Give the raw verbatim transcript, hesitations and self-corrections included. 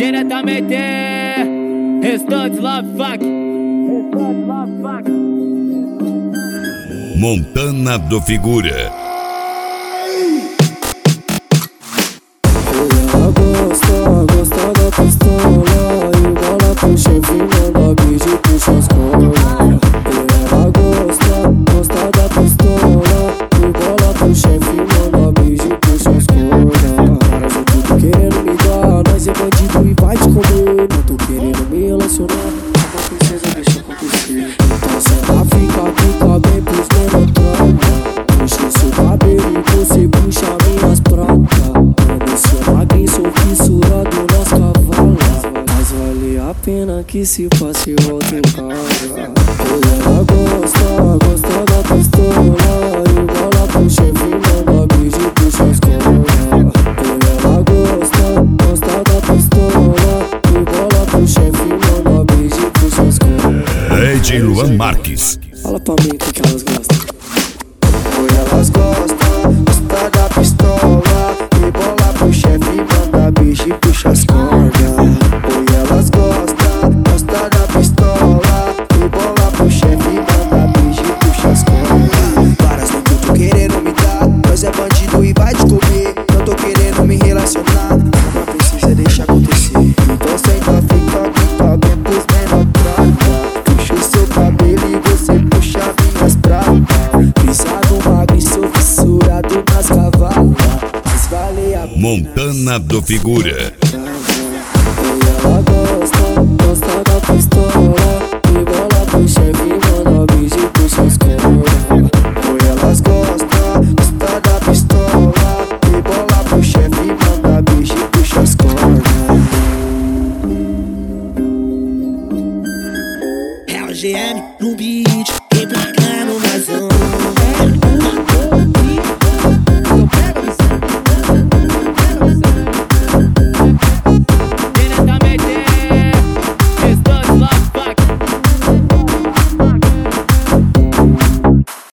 diretamente Estudos Love Fuck. Montana do Figura. Ela gosta, gosta da pistola e bola pro chefe, manda beijo, puxa as colas. Ela gosta, gosta da pistola e bola pro chefe, manda beijo, puxa as colas. Caras eu tudo querendo me dar, nós é bandido e vai te comer. Não tô querendo me relacionar, só uma princesa deixa acontecer. Então senta, fica, fica bem pros menor troca. Puxa seu cabelo e você puxa minhas pratas. Seu magrinho, sou fissurado nas cavalas. Mas vale a pena que se passe e volta em casa. Ela gosta, gosta da pistola e bola pro chefe, manda beijo e puxa as colas. Ela gosta, gosta da pistola e bola pro chefe, manda beijo e puxa as colas. D J Luan Marques. Fala pra mim o que, que elas gostam. Elas gostam, gosta da pistola e bola pro chefe, manda beijo e puxa as cordas. Oi, elas gostam, gosta da pistola e bola pro chefe, manda beijo e puxa as cordas. Várias no que eu tô querendo me dar, nós é bandido e vai te comer. Não tô querendo me relacionar, uma precisa deixar acontecer. Então senta, fica, fica bem pros menor troca. Puxa o seu cabelo e você puxa minhas pratas. Pisado magro e sou fissurado nas cavalas. Mas vale a pena. Montana do Figura. Ela gosta, gosta da pistola e bola pro chefe, manda beijo e puxa as colas. Oi, elas gostam, gosta da pistola e bola pro chefe, manda beijo e puxa as cordas. É o G M no beat, vem pra cá.